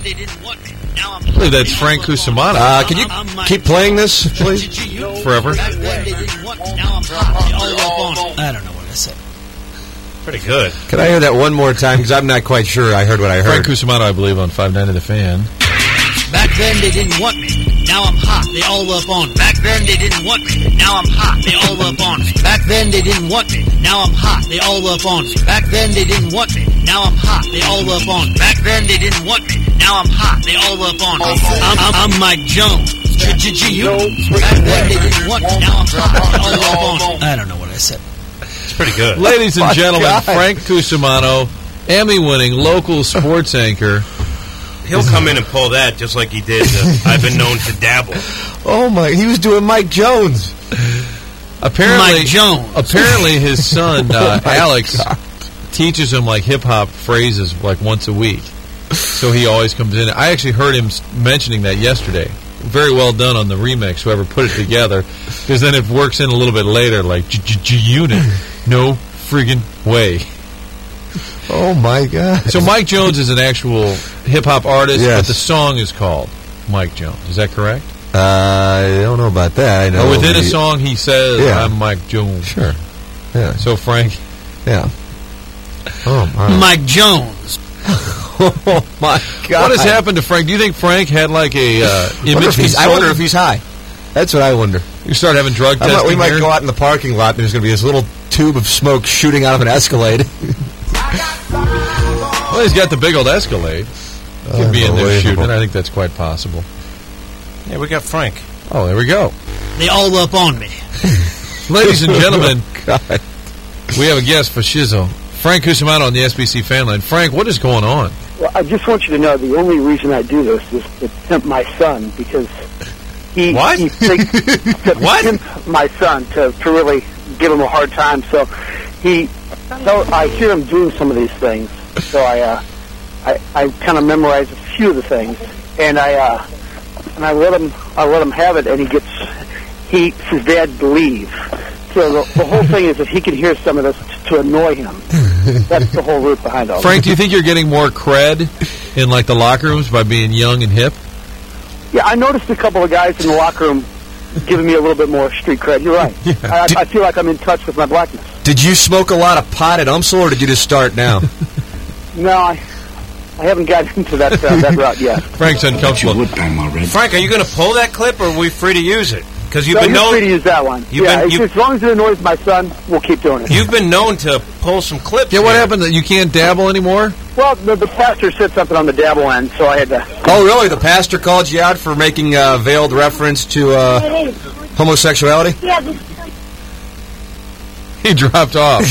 they didn't want me. Now I'm I believe that's Frank Cusimano. Can you keep playing this, please? Forever. Back then they didn't want me. Now I'm hot. They all up on me. I don't know what I said. Pretty good. Can I hear that one more time? Because I'm not quite sure I heard what I heard. Frank Cusimano, I believe, on 590 The Fan. Back then they didn't want me. Now I'm hot. They all up on me. Back then they didn't want me. Now I'm hot. They all up on me. Back then they didn't want me. Now I'm hot. They all up on me. Back then they didn't want me. Now I'm hot. They all up on me. Back then they didn't want me. Now I'm hot. They all up on me. I'm Mike Jones. Back then they didn't want me. Now I'm hot. They all up on me. I don't know what I said. It's pretty good. Ladies and gentlemen, Frank Cusimano, Emmy-winning local sports anchor. He'll come in and pull that just like he did. I've been known to dabble. Oh, my. He was doing Mike Jones. Apparently, Mike Jones. Apparently his son, Alex, teaches him, like, hip-hop phrases, like, once a week. So he always comes in. I actually heard him mentioning that yesterday. Very well done on the remix, whoever put it together. Because then it works in a little bit later, like, G-Unit. No friggin' way. Oh, my God. So Mike Jones is an actual hip-hop artist, Yes. but the song is called Mike Jones. Is that correct? I don't know about that. I know Within a song, he says, I'm Mike Jones. Sure. Yeah. So, Frank. Yeah. Oh, my. Mike Jones. Oh, my God. What has happened to Frank? Do you think Frank had, like, a image? I wonder if he's high. That's what I wonder. You start having drug testing We might here? go out in the parking lot, and there's going to be this little tube of smoke shooting out of an Escalade. Well, he's got the big old Escalade. Could be in there shooting. I think that's quite possible. Yeah, we got Frank. Oh, there we go. They all up on me. Ladies and gentlemen, God. we have a guest for Shizzo. Frank Cusimano on the SBC fan line. Frank, what is going on? Well, I just want you to know the only reason I do this is to pimp my son because he What? He thinks to What? pimp my son to really give him a hard time. So I hear him doing some of these things. So I kind of memorize a few of the things, and I let him have it, and his dad to leave. So the whole thing is if he can hear some of this to annoy him. That's the whole root behind all Frank, do you think you're getting more cred in, like, the locker rooms by being young and hip? Yeah, I noticed a couple of guys in the locker room giving me a little bit more street cred. You're right. Yeah. I feel like I'm in touch with my blackness. Did you smoke a lot of pot at UMSL, or did you just start now? No, I haven't gotten into that route yet. Frank's uncomfortable. Frank, are you going to pull that clip, or are we free to use it? Because you've So been you're free to known. use that one. As long as it annoys my son, we'll keep doing it. You've been known to pull some clips. Yeah, what here. happened? That you can't dabble anymore? Well, the pastor said something on the dabble end, so I had to... Oh, really? The pastor called you out for making a veiled reference to homosexuality? Yeah, He dropped off.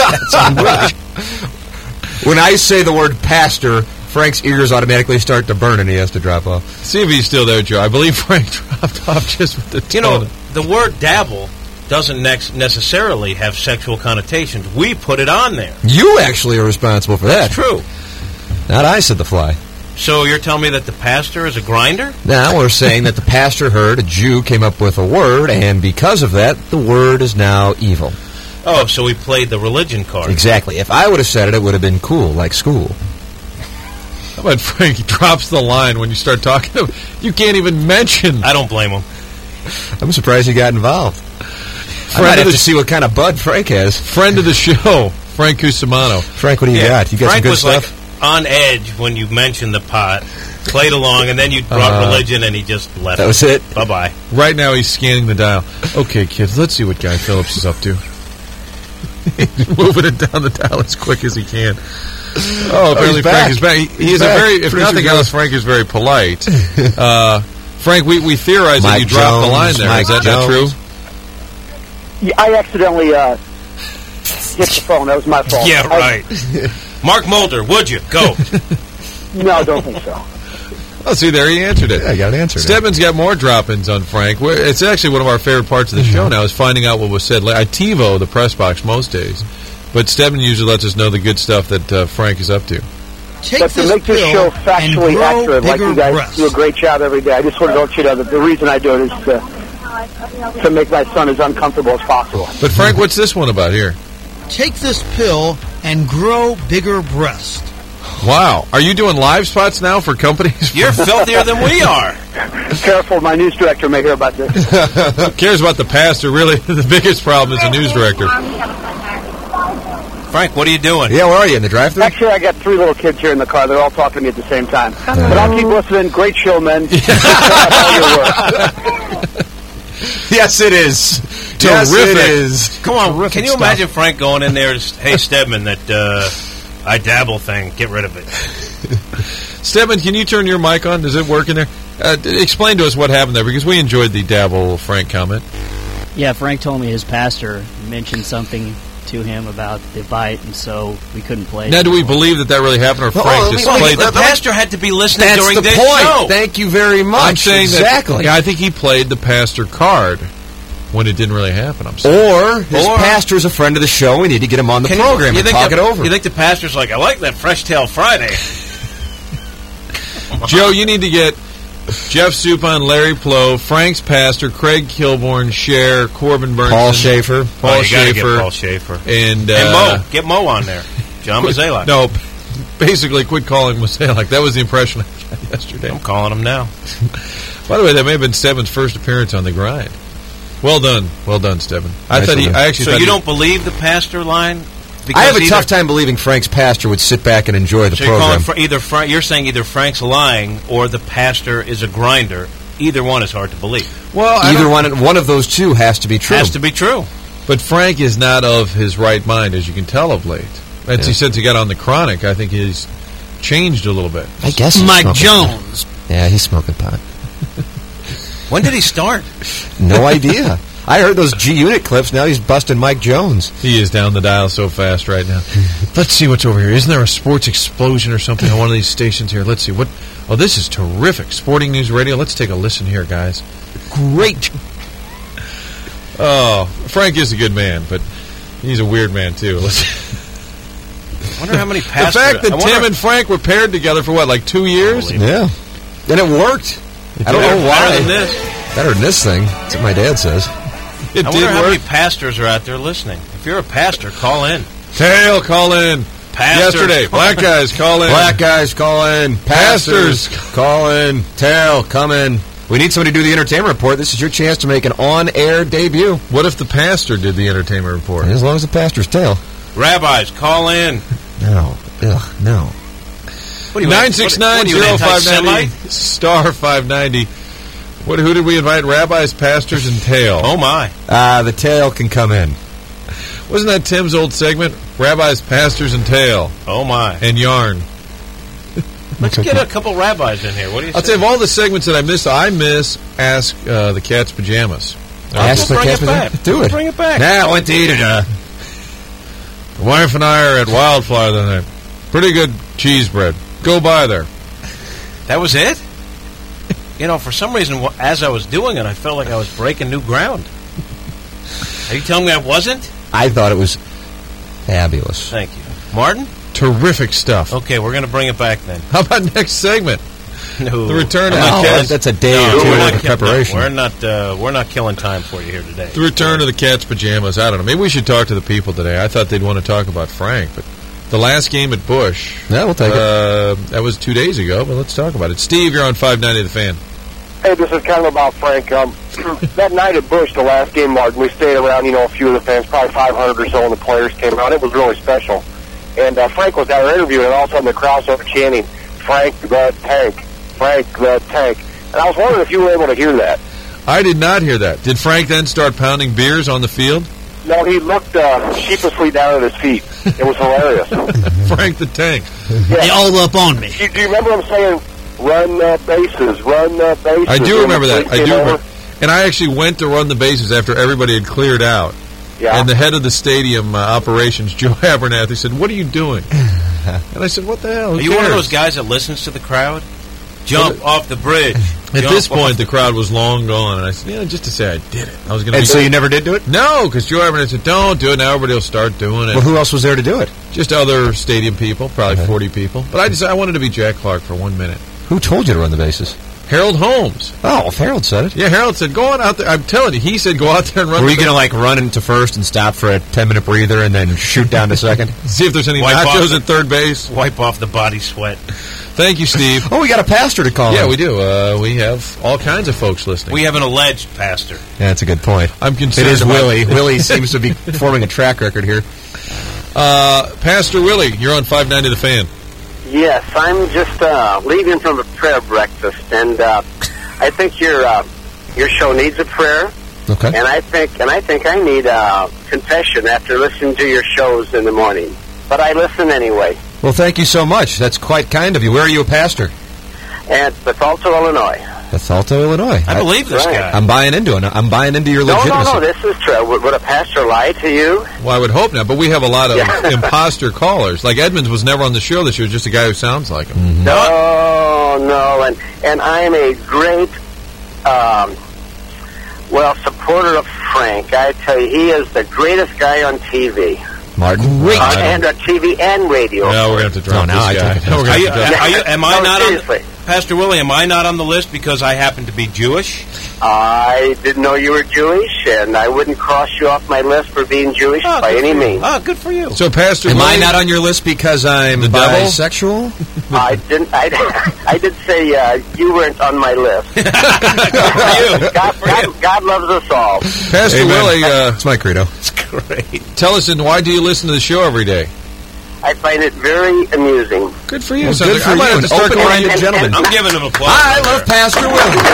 When I say the word pastor, Frank's ears automatically start to burn and he has to drop off. See if he's still there, Joe. I believe Frank dropped off just with the tone. You know, the word dabble doesn't necessarily have sexual connotations. We put it on there. You actually are responsible for that. That's true. Not I, said the fly. So you're telling me that the pastor is a grinder? Now we're saying that the pastor heard a Jew came up with a word, and because of that, the word is now evil. Oh, so we played the religion card. Exactly. If I would have said it, it would have been cool, like school. How about Frank drops the line when you start talking to him? You can't even mention. I don't blame him. I'm surprised he got involved. I might have to see what kind of bud Frank has. Friend of the show, Frank Cusimano. Frank, what do you got? You got Frank some good was stuff? like on edge when you mentioned the pot, played along, and then you brought religion, and he just left. That was it? Bye-bye. Right now he's scanning the dial. Okay, kids, let's see what Guy Phillips is up to. He's moving it down the dial as quick as he can. Oh, apparently Frank is back. He is back. a very, if nothing else, Frank is very polite. Frank, we theorize that you dropped the line there. Is that not true? Yeah, I accidentally hit the phone. That was my fault. Yeah, right. Mark Mulder, would you? Go. No, I don't think so. Oh, see, there he answered it. Yeah, I got an answer. Stedman's got more drop-ins on Frank. It's actually one of our favorite parts of the show now is finding out what was said. I TiVo the press box most days, but Stedman usually lets us know the good stuff that Frank is up to. But to make this show factually accurate, like you guys do a great job every day, I just want to let you know that the reason I do it is to make my son as uncomfortable as possible. But Frank, what's this one about here? Take this pill and grow bigger breast. Wow. Are you doing live spots now for companies? You're filthier than we are. Careful, my news director may hear about this. Who cares about the pastor? Really, the biggest problem is the news director. Frank, what are you doing? Yeah, where are you, in the drive-thru? Actually, I got 3 little kids here in the car. They're all talking to me at the same time. But I'll keep listening. Great show, men. All your work. Yes, it is. Terrific. Yes, it is. Come on, Terrific can you stuff. imagine Frank going in there, hey, Stedman, that I dabble thing, get rid of it. Stedman, can you turn your mic on? Does it work in there? Explain to us what happened there, because we enjoyed the dabble Frank comment. Yeah, Frank told me his pastor mentioned something to him about the bite, and so we couldn't play. Now, do we believe that really happened, or Frank just played The pastor had to be listening That's during the this point. show. Thank you very much. I'm saying exactly. that. Yeah, I think he played the pastor card when it didn't really happen. I'm saying. Or his pastor's a friend of the show. We need to get him on the program and talk it over. You think the pastor's like, I like that Fresh Tail Friday? Joe, you need to get Jeff Suppan, Larry Plow, Frank's pastor, Craig Kilborn, Cher, Corbin Burnson, Paul Schaefer. Paul you gotta get Schaefer, Paul Schaefer. and Mo. Get Mo on there. John Mazalak. No, basically, quit calling Mazalak. That was the impression I got yesterday. I'm calling him now. By the way, that may have been Stebbins' first appearance on the grind. Well done, Stebbin. I actually So thought you don't believe the pastor line? Because I have a tough time believing Frank's pastor would sit back and enjoy the So you're program. calling you're saying either Frank's lying or the pastor is a grinder. Either one is hard to believe. Well, Either one of those two has to be true. Has to be true. But Frank is not of his right mind, as you can tell of late. As he said, he got on the Chronic. I think he's changed a little bit. I guess he's Mike smoking Jones. pot. Yeah, he's smoking pot. When did he start? No idea. I heard those G-Unit clips. Now he's busting Mike Jones. He is down the dial so fast right now. Let's see what's over here. Isn't there a sports explosion or something on one of these stations here? Let's see. What? Oh, this is terrific. Sporting News Radio. Let's take a listen here, guys. Great. Oh, Frank is a good man, but he's a weird man, too. I wonder how many The pastors... fact that Tim and Frank were paired together for, what, like 2 years? Yeah. And it worked. I don't know why. Better than this. Better than this thing. That's what my dad says. It I did wonder how many work. pastors are out there listening. If you're a pastor, call in. Tail, call in. Pastors, Yesterday, call black in. guys, call in. Black guys, call in. Pastors, call in. Tail, come in. We need somebody to do the entertainment report. This is your chance to make an on-air debut. What if the pastor did the entertainment report? As long as the pastor's tail. Rabbis, call in. No. Ugh, no. What do you 969-0590, star 590. Who did we invite? Rabbis, pastors, and tail. Oh, my. The tail can come in. Wasn't that Tim's old segment? Rabbis, pastors, and tail. Oh, my. And yarn. Let's get a couple rabbis in here. What do you I'll say? tell you, of all the segments that I miss Ask the Cat's Pajamas. Ask the Bring cat's it back. Do it. Bring it back. Now, I went to eat it. The wife and I are at Wildflower the other night. Pretty good cheese bread. Go by there. That was it? You know, for some reason, as I was doing it, I felt like I was breaking new ground. Are you telling me I wasn't? I thought it was fabulous. Thank you. Martin? Terrific stuff. Okay, we're going to bring it back then. How about next segment? No. The return of Oh, the Cat's... that's a day No, or two we're worth not of preparation. we're not killing time for you here today. The return of the Cat's Pajamas. I don't know. Maybe we should talk to the people today. I thought they'd want to talk about Frank, but the last game at Busch... Yeah, we'll take it. That was 2 days ago, but let's talk about it. Steve, you're on 590 The Fan. Hey, this is kind of about Frank. That night at Busch, the last game, Martin, we stayed around, a few of the fans, probably 500 or so when the players came out. It was really special. And Frank was out interviewing, and all of a sudden the crowd started chanting, Frank the Tank, Frank the Tank. And I was wondering if you were able to hear that. I did not hear that. Did Frank then start pounding beers on the field? No, he looked sheepishly down at his feet. It was hilarious. Frank the Tank. They all up on me. Do you remember him saying, run the bases, run the bases? I do remember that. I Came do over? remember. And I actually went to run the bases after everybody had cleared out. Yeah. And the head of the stadium operations, Joe Abernathy, said, "What are you doing?" And I said, "What the hell? Who Are you one of cares?" those guys that listens to the crowd? Jump off the bridge. At this point, the crowd was long gone, and I said, just to say I did it. I was going to. And so you never did do it? No, because Joe Abernathy said, "Don't do it." Now everybody will start doing it. Well, who else was there to do it? Just other stadium people, probably 40 people. But I wanted to be Jack Clark for 1 minute. Who told you to run the bases? Harold Holmes. Oh, if Harold said it. Yeah, Harold said, go on out there. I'm telling you, he said go out there and run. Were the you going to, like, run into first and stop for a 10-minute breather and then shoot down to second? See if there's any Wipe nachos off at third base. Wipe off the body sweat. Thank you, Steve. Oh, we got a pastor to call Yeah, in. we do. We have all kinds of folks listening. We have an alleged pastor. Yeah, that's a good point. I'm concerned. It is about- Willie. Willie seems to be forming a track record here. Pastor Willie, you're on 590 The Fan. Yes, I'm just leaving from a prayer breakfast, and I think your show needs a prayer, Okay. and I think I need a confession after listening to your shows in the morning. But I listen anyway. Well, thank you so much. That's quite kind of you. Where are you a pastor? At Bethalto, Illinois. Bethalto, Illinois. I believe this Right. guy. I'm buying into it. I'm buying into your legitimacy. No, this is true. Would a pastor lie to you? Well, I would hope not, but we have a lot of Yeah. imposter callers. Like Edmonds was never on the show this year, just a guy who sounds like him. Mm-hmm. No, and I'm a great, supporter of Frank. I tell you, he is the greatest guy on TV. Martin. And on TV and radio. No, we're going to have to drop No, now this I guy. take it. No, we're gonna have to drop- Am I No, not on seriously. Pastor Willie, am I not on the list because I happen to be Jewish? I didn't know you were Jewish, and I wouldn't cross you off my list for being Jewish by good any for you. means. Oh, good for you. So, Pastor Am I Willie, not on your list because I'm The devil? bisexual? I didn't. I did say you weren't on my list. God loves us all. Pastor Amen. Willie, It's my credo. It's great. tell us, and why do you listen to the show every day? I find it very amusing. Good for you. Well, Sounds good like for I might you, have an to start going open-minded to- gentleman. I'm giving him applause. I right love there. Pastor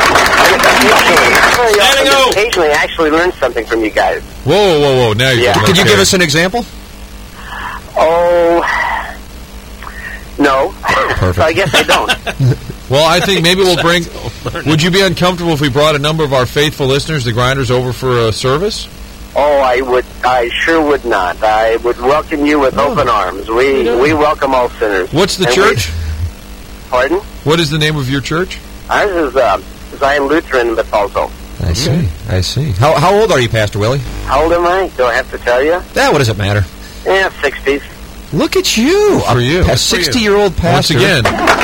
Willie. Occasionally, I actually learn something from you guys. Whoa. Now you're Yeah. getting Could you okay. give us an example? Oh, no. Perfect. So I guess I don't. Well, I think maybe we'll bring... Would you be uncomfortable if we brought a number of our faithful listeners, the Grinders, over for a service? Oh, I would. I sure would not. I would welcome you with open arms. We welcome all sinners. What's the And church? Pardon? What is the name of your church? Ours is Zion Lutheran in Bethalto. I see. How old are you, Pastor Willie? How old am I? Do I have to tell you? What does it matter? 60s. Look at you. For you. A 60-year-old Once pastor. again,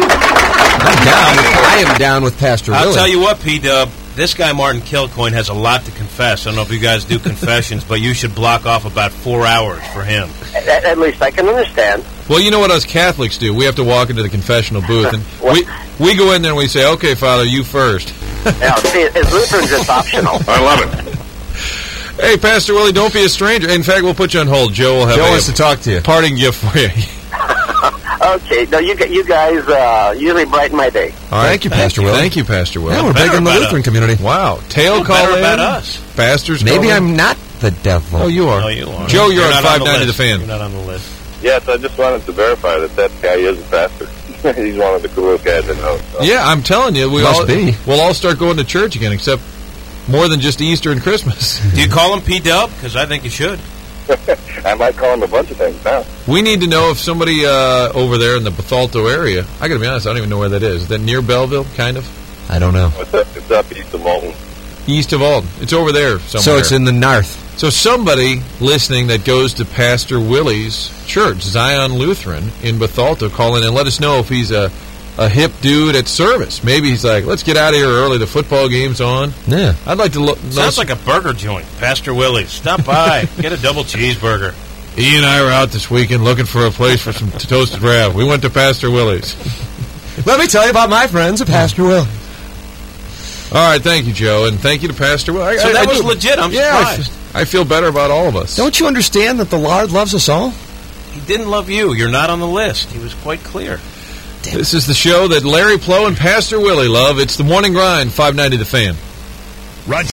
I am down with Pastor Willie. I'll tell you what, P-Dub. This guy, Martin Kilcoyne, has a lot to confess. I don't know if you guys do confessions, but you should block off about 4 hours for him. At least I can understand. well, you know what us Catholics do? We have to walk into the confessional booth, and we go in there and we say, okay, Father, you first. Now, see, as Lutherans, it's optional. I love it. Hey, Pastor Willie, don't be a stranger. In fact, we'll put you on hold. Joe will have Joe a wants to talk to you. parting gift for you. Okay, no, you guys usually brighten my day. All right. Thank you, Pastor Willie. Thank you, Pastor Willie. Yeah, we're Better big in the about Lutheran us. community. Wow. Tail Feel call better in. about us. Pastors Maybe call in. I'm not the devil. Oh, you are. No, you are. Joe, you're on not 590 The Fan. You're not on the list. Yes, I just wanted to verify that guy is a pastor. He's one of the coolest guys I know. So. Yeah, I'm telling you, Must be. we'll all start going to church again, except more than just Easter and Christmas. Do you call him P-Dub? Because I think you should. I might call him a bunch of things now. We need to know if somebody over there in the Bethalto area, I got to be honest, I don't even know where that is. Is that near Belleville, kind of? I don't know. It's up east of Molten. East of Alden. It's over there somewhere. So it's in the north. So somebody listening that goes to Pastor Willie's church, Zion Lutheran in Bethalto, call in and let us know if he's a hip dude at service. Maybe he's like, let's get out of here early. The football game's on. Yeah. I'd like to look. Sounds like a burger joint. Pastor Willie's. Stop by. Get a double cheeseburger. E and I were out this weekend looking for a place for some toasted wrap. We went to Pastor Willie's. Let me tell you about my friends at Pastor Willie. All right, thank you, Joe, and thank you to Pastor Willie. So that was legit. I'm surprised. I feel better about all of us. Don't you understand that the Lord loves us all? He didn't love you. You're not on the list. He was quite clear. This is the show that Larry Plow and Pastor Willie love. It's the Morning Grind, 590 The Fan.